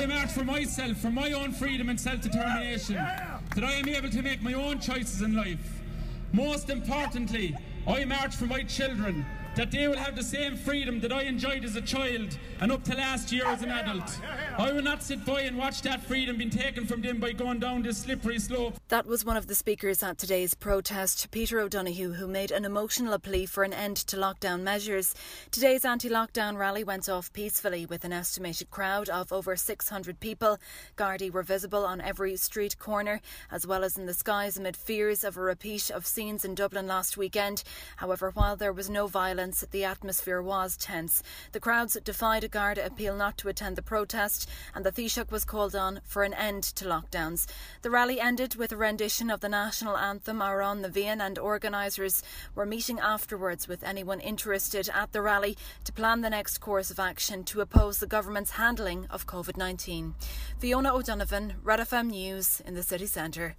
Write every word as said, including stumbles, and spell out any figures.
I march for myself, for my own freedom and self-determination, that I am able to make my own choices in life. Most importantly, I march for my children, that they will have the same freedom that I enjoyed as a child and up to last year as an adult. I will not sit by and watch that freedom being taken from them by going down this slippery slope. That was one of the speakers at today's protest, Peter O'Donoghue, who made an emotional plea for an end to lockdown measures. Today's anti-lockdown rally went off peacefully with an estimated crowd of over six hundred people. Gardaí were visible on every street corner, as well as in the skies, amid fears of a repeat of scenes in Dublin last weekend. However, while there was no violence, the atmosphere was tense. The crowds defied a Garda appeal not to attend the protest, and the Taoiseach was called on for an end to lockdowns. The rally ended with a rendition of the national anthem, Aran Navian, and organisers were meeting afterwards with anyone interested at the rally to plan the next course of action to oppose the government's handling of COVID nineteen. Fiona O'Donovan, Red F M News in the city centre.